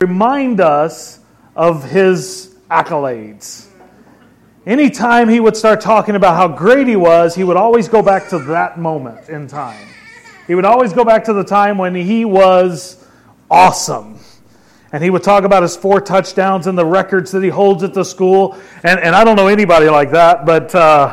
remind us of his accolades. Anytime he would start talking about how great he was, he would always go back to that moment in time. He would always go back to the time when he was awesome. And he would talk about his 4 touchdowns and the records that he holds at the school. And I don't know anybody like that, but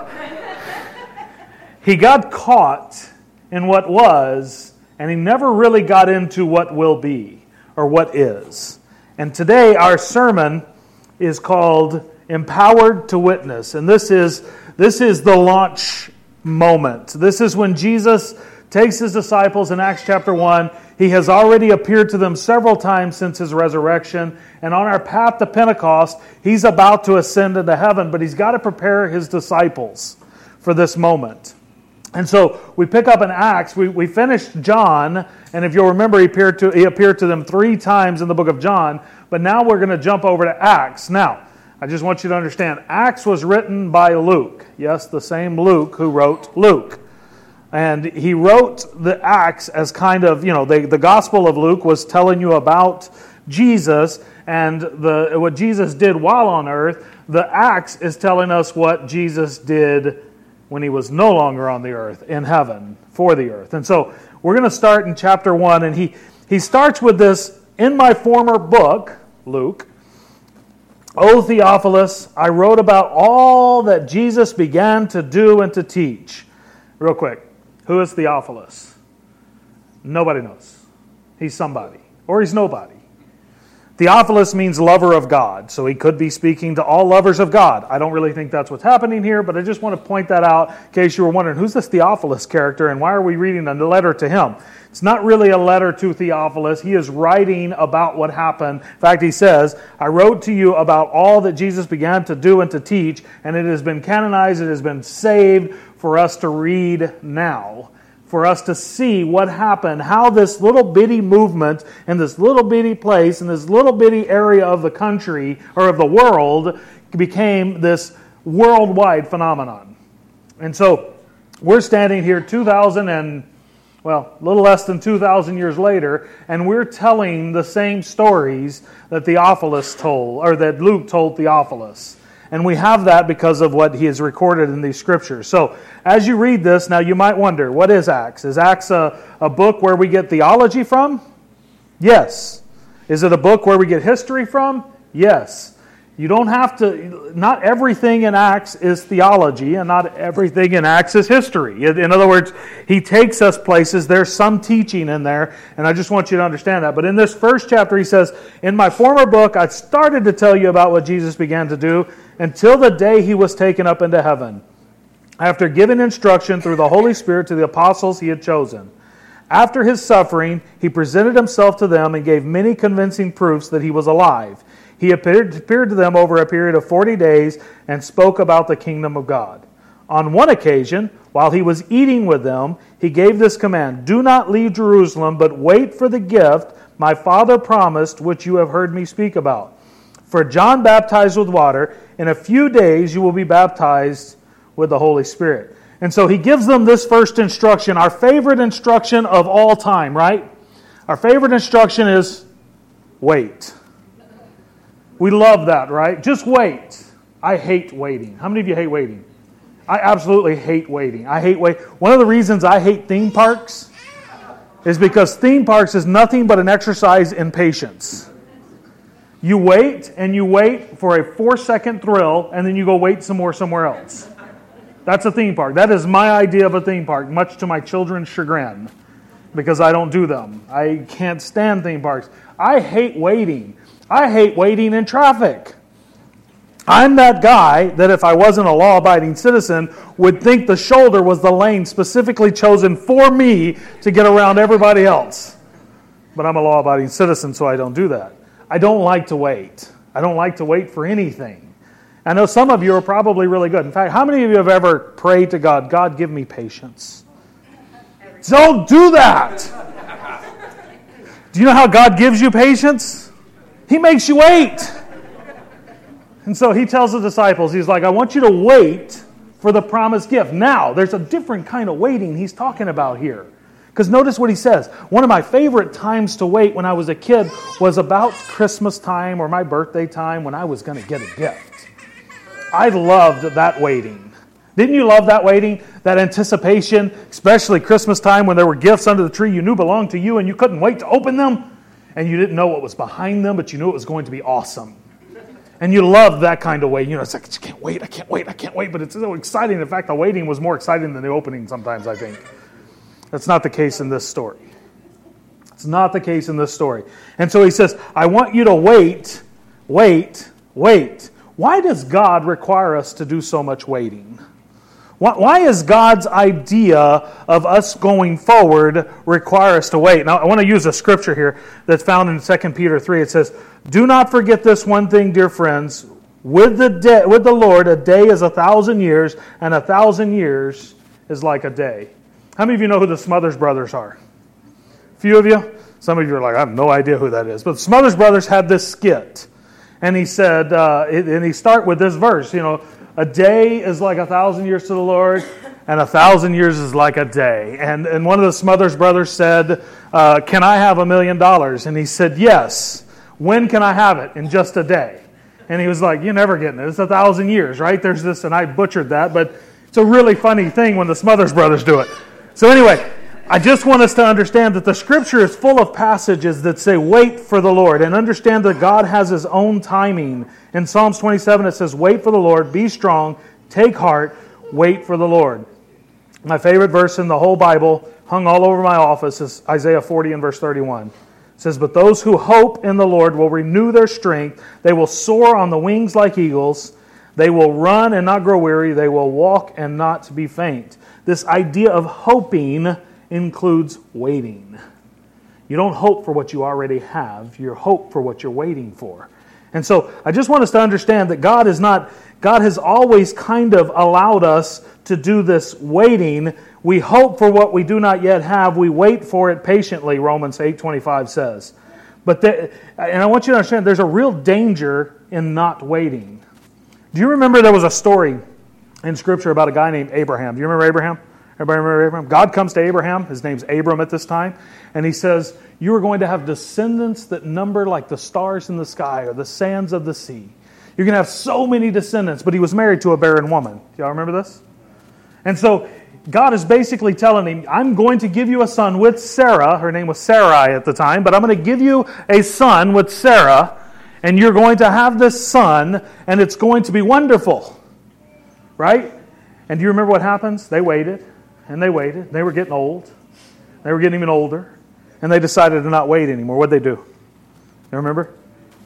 he got caught in what was, and he never really got into what will be or what is. And today our sermon is called Empowered to Witness. And this is the launch moment. This is when Jesus takes his disciples in Acts chapter 1. He has already appeared to them several times since his resurrection. And on our path to Pentecost, he's about to ascend into heaven, but he's got to prepare his disciples for this moment. And so we pick up in Acts. We finished John, and if you'll remember, he appeared to them 3 times in the book of John. But now we're going to jump over to Acts. Now, I just want you to understand, Acts was written by Luke. Yes, the same Luke who wrote Luke. And he wrote the Acts as kind of, the Gospel of Luke was telling you about Jesus and what Jesus did while on earth. The Acts is telling us what Jesus did when he was no longer on the earth, in heaven, for the earth. And so we're going to start in chapter 1, and he starts with this, in my former book, Luke, O Theophilus, I wrote about all that Jesus began to do and to teach. Real quick. Who is Theophilus? Nobody knows. He's somebody. Or he's nobody. Theophilus means lover of God. So he could be speaking to all lovers of God. I don't really think that's what's happening here, but I just want to point that out in case you were wondering, who's this Theophilus character and why are we reading a letter to him? It's not really a letter to Theophilus. He is writing about what happened. In fact, he says, I wrote to you about all that Jesus began to do and to teach, and it has been canonized, it has been saved for us to read now, for us to see what happened, how this little bitty movement in this little bitty place, in this little bitty area of the country, or of the world, became this worldwide phenomenon. And so, we're standing here a little less than 2,000 years later, and we're telling the same stories that Theophilus told, or that Luke told Theophilus. And we have that because of what he has recorded in these scriptures. So, as you read this, now you might wonder, what is Acts? Is Acts a book where we get theology from? Yes. Is it a book where we get history from? Yes. You don't have to, not everything in Acts is theology, and not everything in Acts is history. In other words, he takes us places, there's some teaching in there, and I just want you to understand that. But in this first chapter, he says, in my former book, I started to tell you about what Jesus began to do until the day he was taken up into heaven, after giving instruction through the Holy Spirit to the apostles he had chosen. After his suffering, he presented himself to them and gave many convincing proofs that he was alive. He appeared to them over a period of 40 days and spoke about the kingdom of God. On one occasion, while he was eating with them, he gave this command, do not leave Jerusalem, but wait for the gift my Father promised, which you have heard me speak about. For John baptized with water, in a few days you will be baptized with the Holy Spirit. And so he gives them this first instruction, our favorite instruction of all time, right? Our favorite instruction is wait. We love that, right? Just wait. I hate waiting. How many of you hate waiting? I absolutely hate waiting. I hate wait. One of the reasons I hate theme parks is because theme parks is nothing but an exercise in patience. You wait and you wait for a 4-second thrill, and then you go wait some more somewhere else. That's a theme park. That is my idea of a theme park, much to my children's chagrin, because I don't do them. I can't stand theme parks. I hate waiting. I hate waiting in traffic. I'm that guy that if I wasn't a law-abiding citizen would think the shoulder was the lane specifically chosen for me to get around everybody else. But I'm a law-abiding citizen, so I don't do that. I don't like to wait. I don't like to wait for anything. I know some of you are probably really good. In fact, how many of you have ever prayed to God, God, give me patience? Don't do that. Do you know how God gives you patience? He makes you wait. And so he tells the disciples, he's like, I want you to wait for the promised gift. Now, there's a different kind of waiting he's talking about here. Because notice what he says. One of my favorite times to wait when I was a kid was about Christmas time or my birthday time when I was going to get a gift. I loved that waiting. Didn't you love that waiting? That anticipation, especially Christmas time when there were gifts under the tree you knew belonged to you and you couldn't wait to open them. And you didn't know what was behind them, but you knew it was going to be awesome. And you loved that kind of wait. It's like, I can't wait. But it's so exciting. In fact, the waiting was more exciting than the opening sometimes, I think. That's not the case in this story. It's not the case in this story. And so he says, I want you to wait. Why does God require us to do so much waiting? Why is God's idea of us going forward require us to wait? Now, I want to use a scripture here that's found in 2 Peter 3. It says, do not forget this one thing, dear friends. With the Lord, a day is 1,000 years, and 1,000 years is like a day. How many of you know who the Smothers Brothers are? A few of you? Some of you are like, I have no idea who that is. But the Smothers Brothers had this skit. And he said, and he start with this verse, a day is like 1,000 years to the Lord, and 1,000 years is like a day. And one of the Smothers Brothers said, can I have $1 million? And he said, yes. When can I have it? In just a day. And he was like, you're never getting it. It's 1,000 years, right? There's this, and I butchered that, but it's a really funny thing when the Smothers Brothers do it. So anyway, I just want us to understand that the Scripture is full of passages that say, wait for the Lord, and understand that God has His own timing. In Psalms 27, it says, wait for the Lord, be strong, take heart, wait for the Lord. My favorite verse in the whole Bible, hung all over my office, is Isaiah 40 and verse 31. It says, but those who hope in the Lord will renew their strength. They will soar on the wings like eagles. They will run and not grow weary. They will walk and not be faint. This idea of hoping includes waiting. You don't hope for what you already have. You hope for what you're waiting for. And so I just want us to understand that God has always kind of allowed us to do this waiting. We hope for what we do not yet have. We wait for it patiently, Romans 8:25 says. And I want you to understand there's a real danger in not waiting. Do you remember there was a story in Scripture about a guy named Abraham? Do you remember Abraham? Everybody remember Abraham? God comes to Abraham. His name's Abram at this time. And He says, you are going to have descendants that number like the stars in the sky or the sands of the sea. You're going to have so many descendants. But he was married to a barren woman. Do y'all remember this? And so God is basically telling him, I'm going to give you a son with Sarah. Her name was Sarai at the time. But I'm going to give you a son with Sarah. And you're going to have this son. And it's going to be wonderful. Right? And do you remember what happens? They waited. And they waited. They were getting old. They were getting even older. And they decided to not wait anymore. What'd they do? You remember?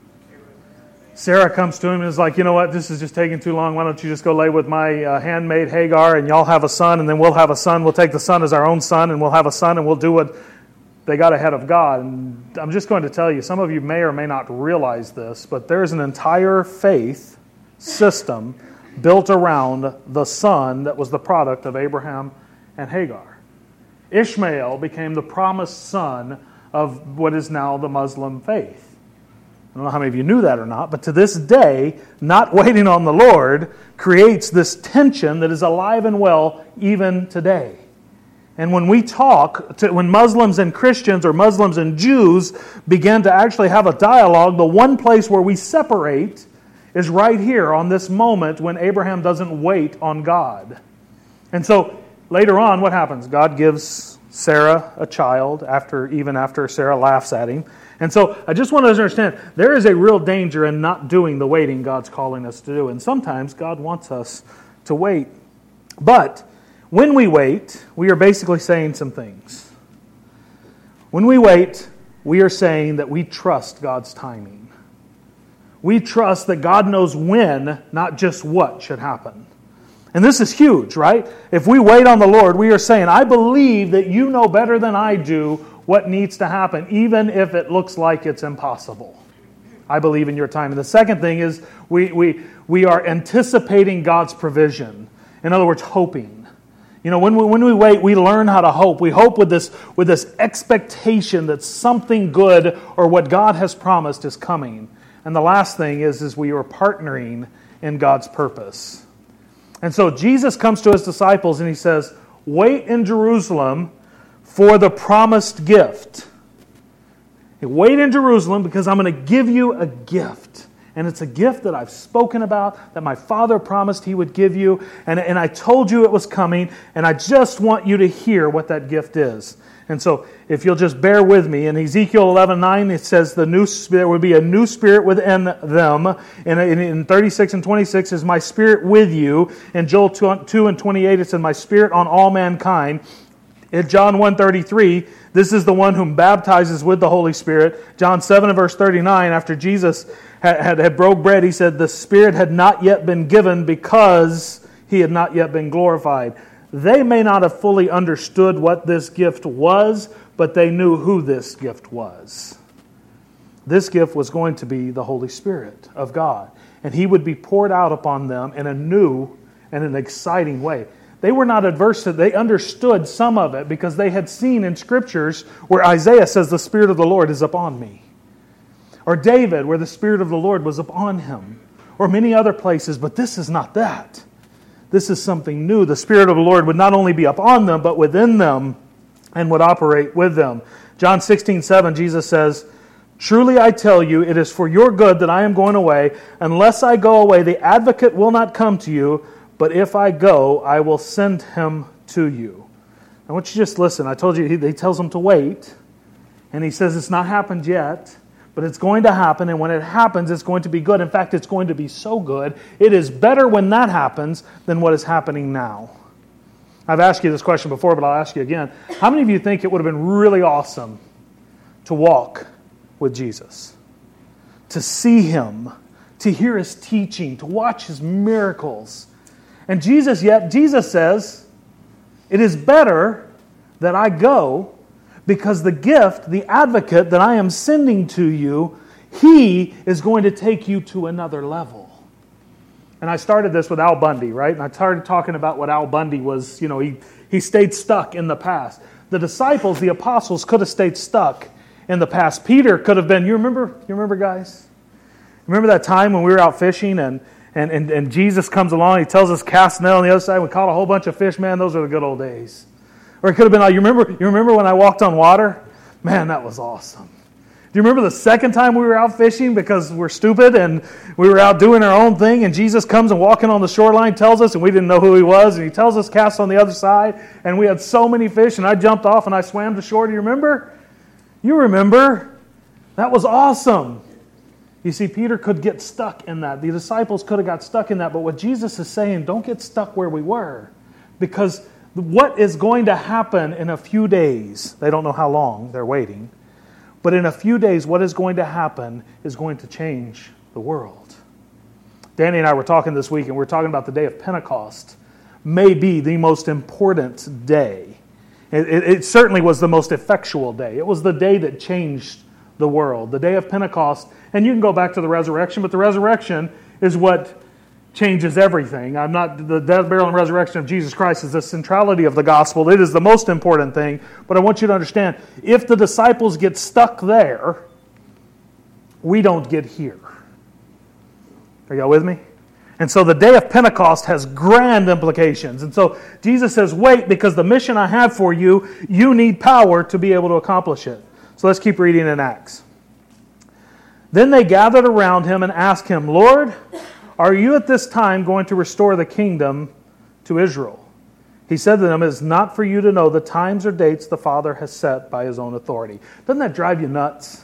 Sarah comes to him and is like, you know what? This is just taking too long. Why don't you just go lay with my handmaid Hagar and y'all have a son and then we'll have a son. We'll take the son as our own son and we'll have a son and we'll do what they got ahead of God. And I'm just going to tell you, some of you may or may not realize this, but there's an entire faith system built around the son that was the product of Abraham and Hagar. Ishmael became the promised son of what is now the Muslim faith. I don't know how many of you knew that or not, but to this day, not waiting on the Lord creates this tension that is alive and well even today. And when we when Muslims and Christians or Muslims and Jews begin to actually have a dialogue, the one place where we separate is right here on this moment when Abraham doesn't wait on God. And so later on, what happens? God gives Sarah a child even after Sarah laughs at him. And so I just want to understand, there is a real danger in not doing the waiting God's calling us to do. And sometimes God wants us to wait. But when we wait, we are basically saying some things. When we wait, we are saying that we trust God's timing. We trust that God knows when, not just what should happen. And this is huge, right? If we wait on the Lord, we are saying, I believe that you know better than I do what needs to happen, even if it looks like it's impossible. I believe in your time. And the second thing is we are anticipating God's provision. In other words, hoping. You know, when we wait, we learn how to hope. We hope with this expectation that something good or what God has promised is coming. And the last thing is we are partnering in God's purpose. And so Jesus comes to His disciples and He says, wait in Jerusalem for the promised gift. Wait in Jerusalem because I'm going to give you a gift. And it's a gift that I've spoken about, that my Father promised He would give you. And I told you it was coming, and I just want you to hear what that gift is. And so, if you'll just bear with me, in Ezekiel 11:9, it says there would be a new spirit within them. And in 36 and 26 is my spirit with you. In Joel 2 and 28, it says my spirit on all mankind. In John 1:33, this is the one whom baptizes with the Holy Spirit. John 7 and verse 39, after Jesus had broke bread, He said the Spirit had not yet been given because He had not yet been glorified. They may not have fully understood what this gift was, but they knew who this gift was. This gift was going to be the Holy Spirit of God, and He would be poured out upon them in a new and an exciting way. They were not adverse to it. They understood some of it because they had seen in Scriptures where Isaiah says, the Spirit of the Lord is upon me. Or David, where the Spirit of the Lord was upon him. Or many other places, but this is not that. This is something new. The Spirit of the Lord would not only be upon them, but within them and would operate with them. John 16:7, Jesus says, truly I tell you, it is for your good that I am going away. Unless I go away, the advocate will not come to you. But if I go, I will send him to you. I want you to just listen. I told you, he tells them to wait. And he says it's not happened yet, but it's going to happen. And when it happens, it's going to be good. In fact, it's going to be so good. It is better when that happens than what is happening now. I've asked you this question before, but I'll ask you again. How many of you think it would have been really awesome to walk with Jesus? To see Him, to hear His teaching, to watch His miracles. And Jesus says, it is better that I go because the gift, the advocate that I am sending to you, He is going to take you to another level. And I started this with Al Bundy, right? And I started talking about what Al Bundy was, he stayed stuck in the past. The disciples, the apostles, could have stayed stuck in the past. Peter could have been, you remember guys? Remember that time when we were out fishing and Jesus comes along, He tells us cast a net on the other side. We caught a whole bunch of fish. Man, those are the good old days. Or it could have been like, you remember when I walked on water? Man, that was awesome. Do you remember the second time we were out fishing because we're stupid and we were out doing our own thing and Jesus comes and walking on the shoreline tells us and we didn't know who He was and He tells us cast on the other side and we had so many fish and I jumped off and I swam to shore. Do you remember? You remember. That was awesome. You see, Peter could get stuck in that. The disciples could have got stuck in that. But what Jesus is saying, don't get stuck where we were. Because what is going to happen in a few days, they don't know how long, they're waiting. But in a few days, what is going to happen is going to change the world. Danny and I were talking this week, and we were talking about the day of Pentecost. May be the most important day. It certainly was the most effectual day. It was the day that changed the world, the day of Pentecost. And you can go back to the resurrection, but the resurrection is what changes everything. The death, burial, and resurrection of Jesus Christ is the centrality of the gospel. It is the most important thing. But I want you to understand, if the disciples get stuck there, we don't get here. Are y'all with me? And so the day of Pentecost has grand implications. And so Jesus says, wait, because the mission I have for you, you need power to be able to accomplish it. So let's keep reading in Acts. Then they gathered around Him and asked Him, Lord, are you at this time going to restore the kingdom to Israel? He said to them, it is not for you to know the times or dates the Father has set by His own authority. Doesn't that drive you nuts?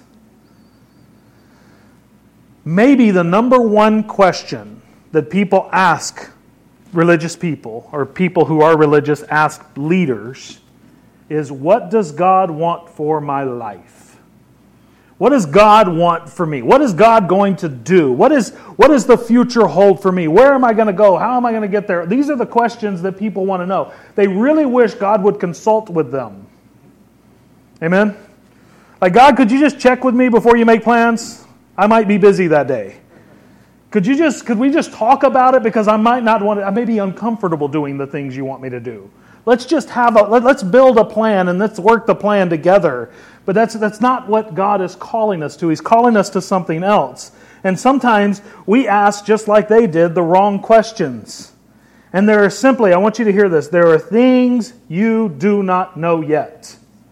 Maybe the number one question that people ask religious people, or people who are religious ask leaders, is what does God want for my life? What does God want for me? What is God going to do? What does the future hold for me? Where am I going to go? How am I going to get there? These are the questions that people want to know. They really wish God would consult with them. Amen? Like, God, could you just check with me before you make plans? I might be busy that day. Could we just talk about it? Because I may be uncomfortable doing the things you want me to do. Let's just let's build a plan and let's work the plan together. But that's not what God is calling us to. He's calling us to something else. And sometimes we ask, just like they did, the wrong questions. And I want you to hear this, there are things you do not know yet.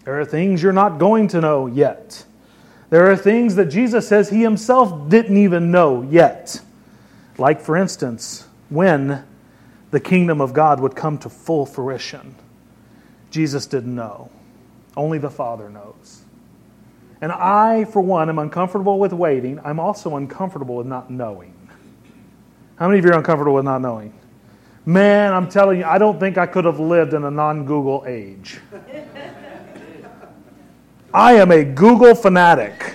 There are things you're not going to know yet. There are things that Jesus says He Himself didn't even know yet. Like, for instance, when the kingdom of God would come to full fruition. Jesus didn't know. Only the Father knows. And I, for one, am uncomfortable with waiting. I'm also uncomfortable with not knowing. How many of you are uncomfortable with not knowing? Man, I'm telling you, I don't think I could have lived in a non-Google age. I am a Google fanatic.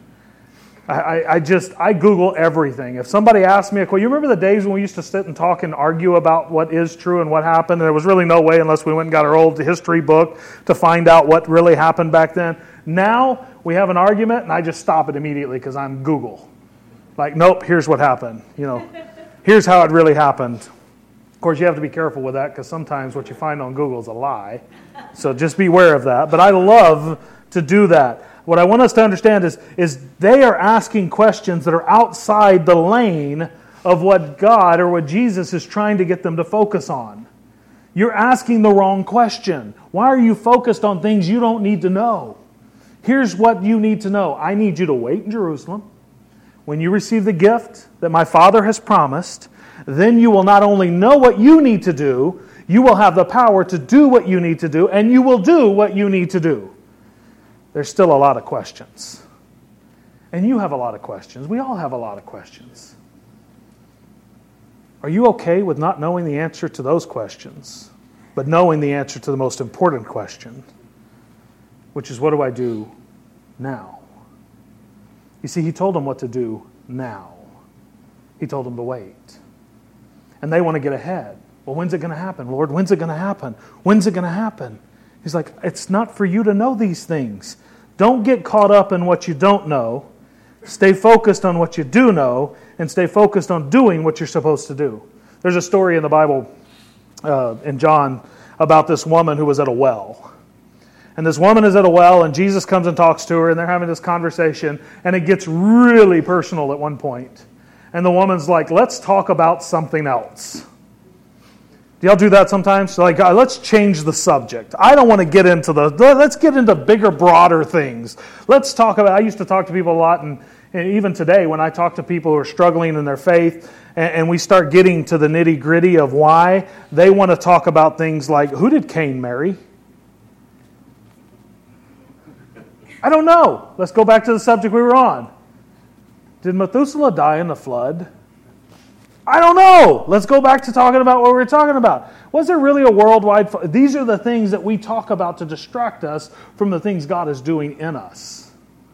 I Google everything. If somebody asks me a question, you remember the days when we used to sit and talk and argue about what is true and what happened? And there was really no way unless we went and got our old history book to find out what really happened back then. Now we have an argument and I just stop it immediately because I'm Google. Like, nope, here's what happened. Here's how it really happened. Of course, you have to be careful with that because sometimes what you find on Google is a lie. So just be aware of that. But I love to do that. What I want us to understand is they are asking questions that are outside the lane of what God or what Jesus is trying to get them to focus on. You're asking the wrong question. Why are you focused on things you don't need to know? Here's what you need to know. I need you to wait in Jerusalem. When you receive the gift that my Father has promised, then you will not only know what you need to do, you will have the power to do what you need to do, and you will do what you need to do. There's still a lot of questions. And you have a lot of questions. We all have a lot of questions. Are you okay with not knowing the answer to those questions, but knowing the answer to the most important question, which is, what do I do now? You see, He told them what to do now. He told them to wait. And they want to get ahead. Well, when's it going to happen, Lord? When's it going to happen? When's it going to happen? He's like, it's not for you to know these things. Don't get caught up in what you don't know. Stay focused on what you do know, and stay focused on doing what you're supposed to do. There's a story in the Bible, in John, about this woman who was at a well. And this woman is at a well, and Jesus comes and talks to her, and they're having this conversation, and it gets really personal at one point. And the woman's like, let's talk about something else. Do y'all do that sometimes? Like, let's change the subject. I don't want to get into let's get into bigger, broader things. Let's talk about, I used to talk to people a lot, and even today when I talk to people who are struggling in their faith, and we start getting to the nitty-gritty of why, they want to talk about things like, who did Cain marry? I don't know. Let's go back to the subject we were on. Did Methuselah die in the flood? I don't know. Let's go back to talking about what we were talking about. Was there really a worldwide... These are the things that we talk about to distract us from the things God is doing in us.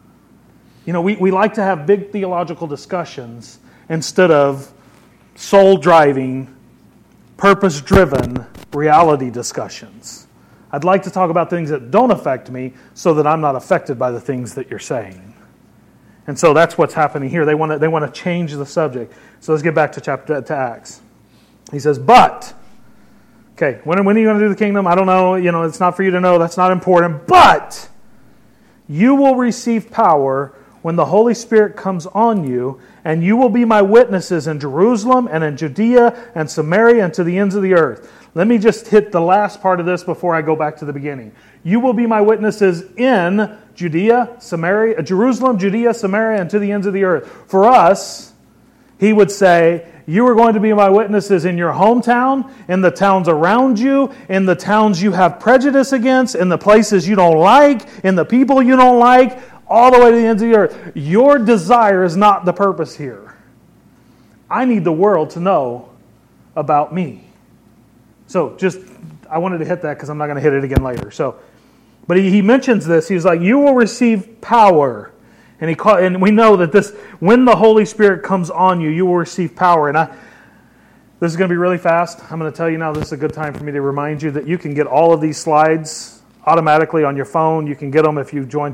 We like to have big theological discussions instead of soul-driving, purpose-driven reality discussions. I'd like to talk about things that don't affect me so that I'm not affected by the things that you're saying. And so that's what's happening here. They want to change the subject. So let's get back to Acts. He says, but, okay, when are you going to do the kingdom? I don't know. It's not for you to know. That's not important. But you will receive power when the Holy Spirit comes on you, and you will be my witnesses in Jerusalem and in Judea and Samaria and to the ends of the earth. Let me just hit the last part of this before I go back to the beginning. You will be my witnesses in Judea, Samaria, Jerusalem, Judea, Samaria, and to the ends of the earth. For us, he would say, you are going to be my witnesses in your hometown, in the towns around you, in the towns you have prejudice against, in the places you don't like, in the people you don't like, all the way to the ends of the earth. Your desire is not the purpose here. I need the world to know about me. So I wanted to hit that because I'm not going to hit it again later. But he mentions this. He's like, you will receive power. And we know that when the Holy Spirit comes on you, you will receive power. And this is going to be really fast. I'm going to tell you now, this is a good time for me to remind you that you can get all of these slides automatically on your phone. You can get them if you join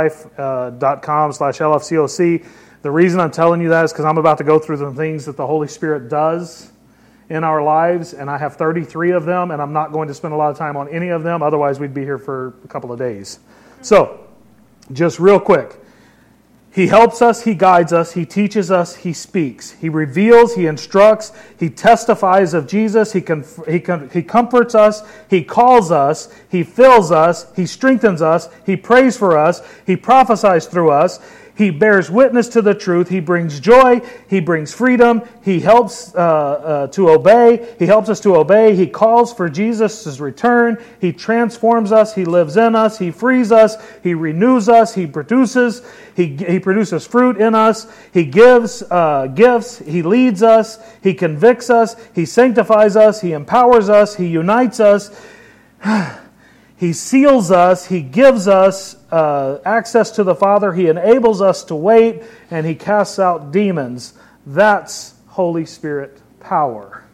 faithlife.com/LFCOC. The reason I'm telling you that is because I'm about to go through the things that the Holy Spirit does in our lives, and I have 33 of them, and I'm not going to spend a lot of time on any of them, otherwise we'd be here for a couple of days. So, just real quick, He helps us, He guides us, He teaches us, He speaks. He reveals, He instructs, He testifies of Jesus, He comforts us, He calls us, He fills us, He strengthens us, He prays for us, He prophesies through us, He bears witness to the truth, He brings joy, He brings freedom, He helps to obey, He helps us to obey, He calls for Jesus' return, He transforms us, He lives in us, He frees us, He renews us, He produces fruit in us, He gives gifts, He leads us, He convicts us, He sanctifies us, He empowers us, He unites us, He seals us, He gives us access to the Father, He enables us to wait, and He casts out demons. That's Holy Spirit power.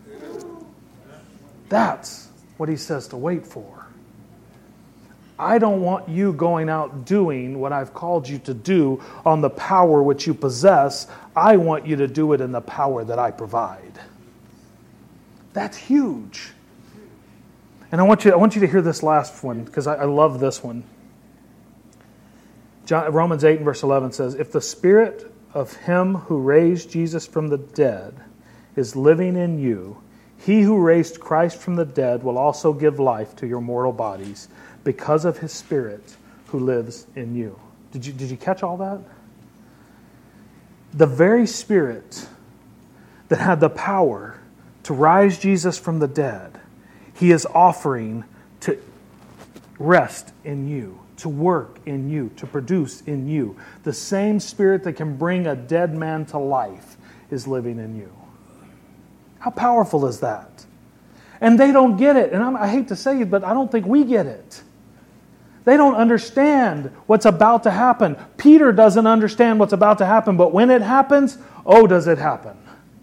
That's what He says to wait for. I don't want you going out doing what I've called you to do on the power which you possess. I want you to do it in the power that I provide. That's huge. And I want you to hear this last one, because I love this one. Romans 8 and verse 11 says, if the Spirit of Him who raised Jesus from the dead is living in you, He who raised Christ from the dead will also give life to your mortal bodies because of His Spirit who lives in you. Did you catch all that? The very Spirit that had the power to rise Jesus from the dead, He is offering to rest in you, to work in you, to produce in you. The same Spirit that can bring a dead man to life is living in you. How powerful is that? And they don't get it. And I hate to say it, but I don't think we get it. They don't understand what's about to happen. Peter doesn't understand what's about to happen, but when it happens, oh, does it happen.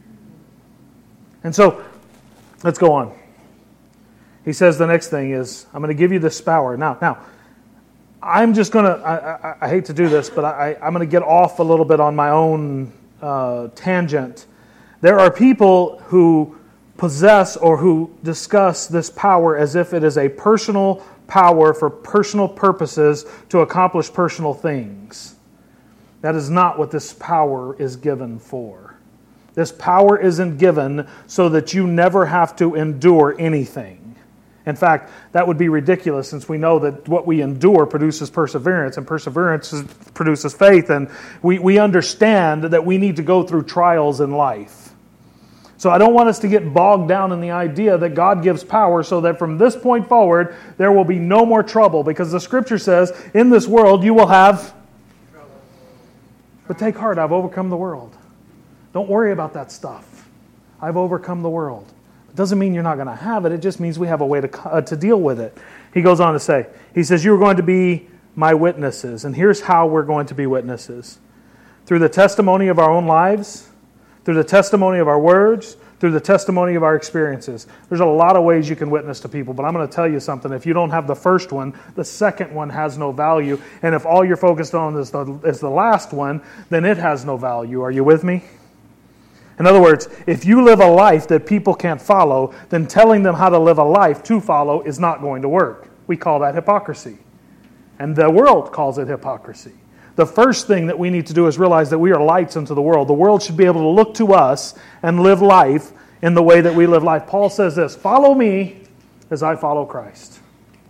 And so, let's go on. He says the next thing is, I'm going to give you this power. Now, I'm just going to, I hate to do this, but I'm going to get off a little bit on my own tangent. There are people who possess or who discuss this power as if it is a personal power for personal purposes to accomplish personal things. That is not what this power is given for. This power isn't given so that you never have to endure anything. In fact, that would be ridiculous, since we know that what we endure produces perseverance, and perseverance produces faith, and we understand that we need to go through trials in life. So I don't want us to get bogged down in the idea that God gives power so that from this point forward there will be no more trouble, because the Scripture says, in this world you will have trouble. But take heart, I've overcome the world. Don't worry about that stuff. I've overcome the world. It doesn't mean you're not going to have it. It just means we have a way to deal with it. He goes on to say, he says, you're going to be my witnesses. And here's how we're going to be witnesses. Through the testimony of our own lives, through the testimony of our words, through the testimony of our experiences. There's a lot of ways you can witness to people, but I'm going to tell you something. If you don't have the first one, the second one has no value. And if all you're focused on is the last one, then it has no value. Are you with me? In other words, if you live a life that people can't follow, then telling them how to live a life to follow is not going to work. We call that hypocrisy. And the world calls it hypocrisy. The first thing that we need to do is realize that we are lights unto the world. The world should be able to look to us and live life in the way that we live life. Paul says this, follow me as I follow Christ.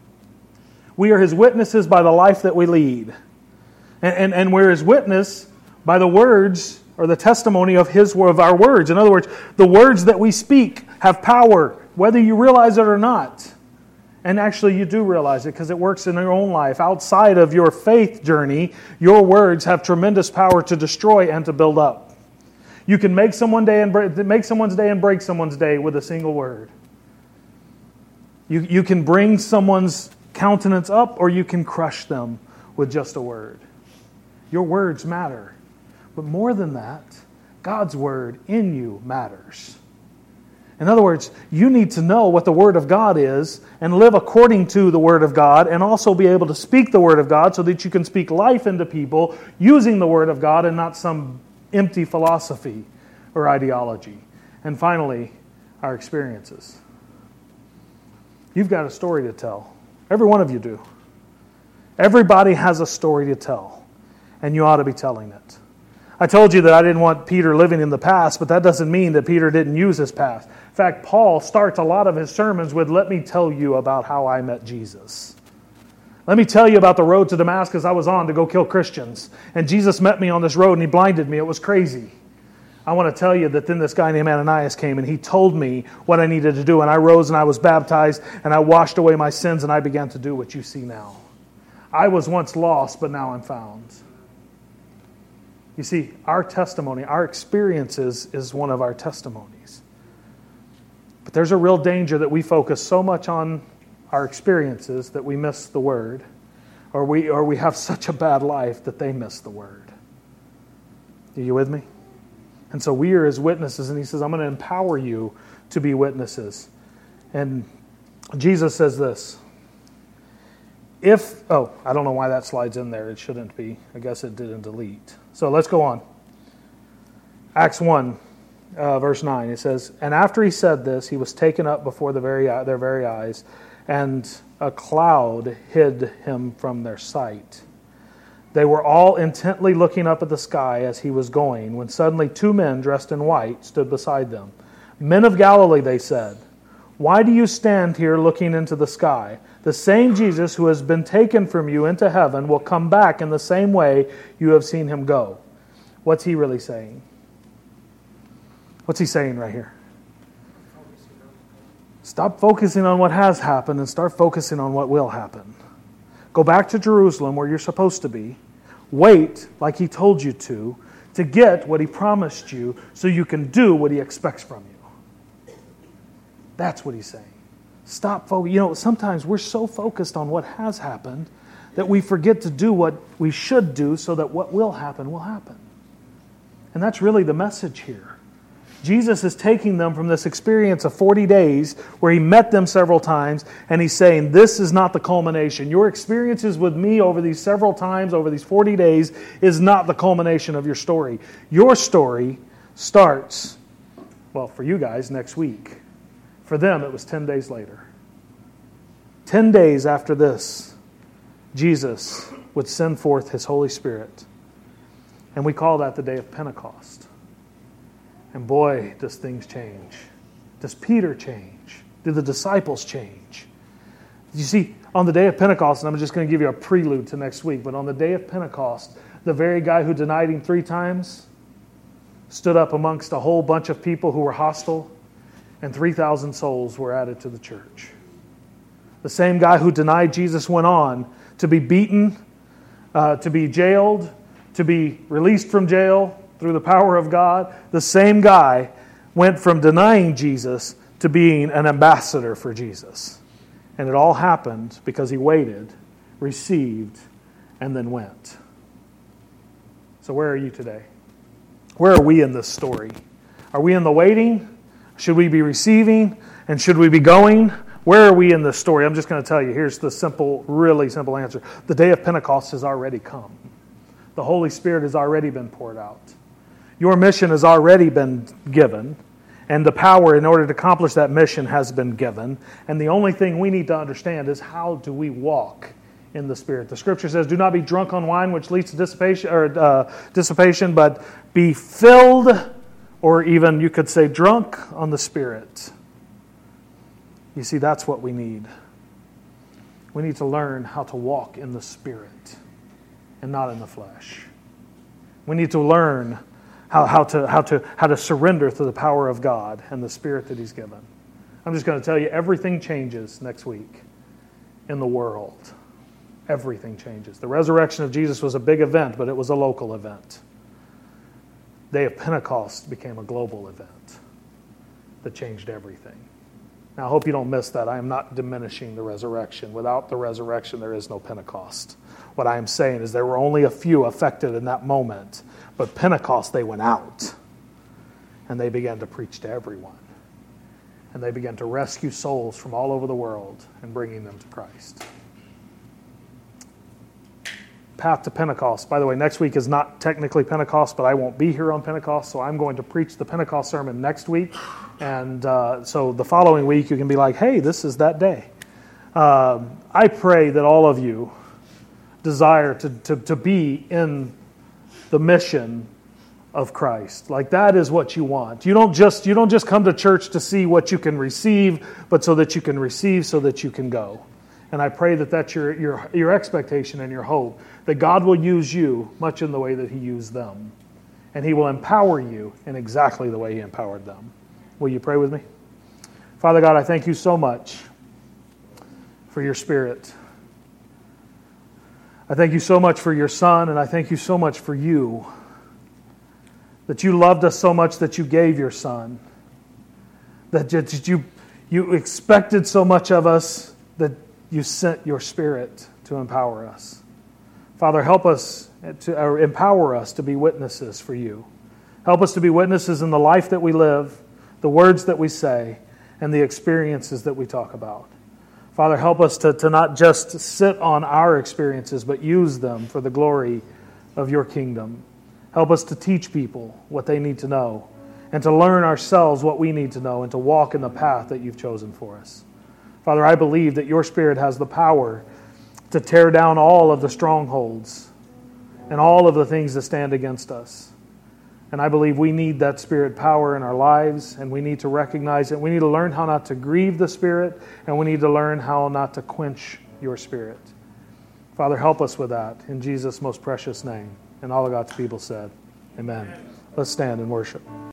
We are His witnesses by the life that we lead. And we're His witness by the words or the testimony of our words. In other words, the words that we speak have power, whether you realize it or not. And actually you do realize it, because it works in your own life. Outside of your faith journey, your words have tremendous power to destroy and to build up. You can make someone's day and break someone's day with a single word. You can bring someone's countenance up, or you can crush them with just a word. Your words matter. But more than that, God's word in you matters. In other words, you need to know what the Word of God is and live according to the Word of God, and also be able to speak the Word of God so that you can speak life into people using the Word of God and not some empty philosophy or ideology. And finally, our experiences. You've got a story to tell. Every one of you do. Everybody has a story to tell. and you ought to be telling it. I told you that I didn't want Peter living in the past, but that doesn't mean that Peter didn't use his past. In fact, Paul starts a lot of his sermons with, let me tell you about how I met Jesus. Let me tell you about the road to Damascus I was on to go kill Christians. And Jesus met me on this road and he blinded me. It was crazy. I want to tell you that then this guy named Ananias came and he told me what I needed to do. And I rose and I was baptized and I washed away my sins and I began to do what you see now. I was once lost, but now I'm found. You see, our testimony, our experiences is one of our testimonies. But there's a real danger that we focus so much on our experiences that we miss the Word, or we have such a bad life that they miss the Word. Are you with me? And so we are His witnesses, and He says, I'm going to empower you to be witnesses. And Jesus says this, I don't know why that slide's in there. It shouldn't be. I guess it didn't delete. So let's go on. Acts 1, verse 9. It says, and after he said this, he was taken up before their very eyes, and a cloud hid him from their sight. They were all intently looking up at the sky as he was going, when suddenly 2 men dressed in white stood beside them. Men of Galilee, they said, why do you stand here looking into the sky? The same Jesus who has been taken from you into heaven will come back in the same way you have seen him go. What's he really saying? What's he saying right here? Stop focusing on what has happened and start focusing on what will happen. Go back to Jerusalem where you're supposed to be. Wait, like he told you to get what he promised you so you can do what he expects from you. That's what he's saying. Stop focusing. Sometimes we're so focused on what has happened that we forget to do what we should do so that what will happen will happen. And that's really the message here. Jesus is taking them from this experience of 40 days where he met them several times, and he's saying, this is not the culmination. Your experiences with me over these several times, over these 40 days, is not the culmination of your story. Your story starts, for you guys, next week. For them, it was 10 days later. 10 days after this, Jesus would send forth his Holy Spirit. And we call that the day of Pentecost. And boy, does things change. Does Peter change? Do the disciples change? You see, on the day of Pentecost, and I'm just going to give you a prelude to next week, but on the day of Pentecost, the very guy who denied him 3 times stood up amongst a whole bunch of people who were hostile, and 3,000 souls were added to the church. The same guy who denied Jesus went on to be beaten, to be jailed, to be released from jail through the power of God. The same guy went from denying Jesus to being an ambassador for Jesus. And it all happened because he waited, received, and then went. So where are you today? Where are we in this story? Are we in the waiting? Should we be receiving? And should we be going? Where are we in this story? I'm just going to tell you. Here's the simple, really simple answer. The day of Pentecost has already come. The Holy Spirit has already been poured out. Your mission has already been given. And the power in order to accomplish that mission has been given. And the only thing we need to understand is how do we walk in the Spirit. The Scripture says, do not be drunk on wine, which leads to dissipation, but be filled, or even you could say drunk on the Spirit. You see, that's what we need. We need to learn how to walk in the Spirit and not in the flesh. We need to learn how to surrender to the power of God and the Spirit that He's given. I'm just going to tell you, everything changes next week in the world. Everything changes. The resurrection of Jesus was a big event, but it was a local event. The day of Pentecost became a global event that changed everything. Now, I hope you don't miss that. I am not diminishing the resurrection. Without the resurrection, there is no Pentecost. What I am saying is there were only a few affected in that moment, but Pentecost, they went out, and they began to preach to everyone. And they began to rescue souls from all over the world and bringing them to Christ. Path to Pentecost. By the way, next week is not technically Pentecost, but I won't be here on Pentecost, so I'm going to preach the Pentecost sermon next week. And so the following week you can be like, hey, this is that day. I pray that all of you desire to be in the mission of Christ. Like that is what you want. You don't just come to church to see what you can receive, but so that you can receive so that you can go. And I pray that that's your expectation and your hope, that God will use you much in the way that He used them. And He will empower you in exactly the way He empowered them. Will you pray with me? Father God, I thank you so much for your Spirit. I thank you so much for your Son, and I thank you so much for you. That you loved us so much that you gave your Son. That you expected so much of us that you sent your Spirit to empower us. Father, help us to empower us to be witnesses for you. Help us to be witnesses in the life that we live, the words that we say, and the experiences that we talk about. Father, help us to not just sit on our experiences, but use them for the glory of your kingdom. Help us to teach people what they need to know, and to learn ourselves what we need to know, and to walk in the path that you've chosen for us. Father, I believe that your Spirit has the power to tear down all of the strongholds and all of the things that stand against us. And I believe we need that Spirit power in our lives, and we need to recognize it. We need to learn how not to grieve the Spirit, and we need to learn how not to quench your Spirit. Father, help us with that in Jesus' most precious name. And all of God's people said, amen. Let's stand and worship.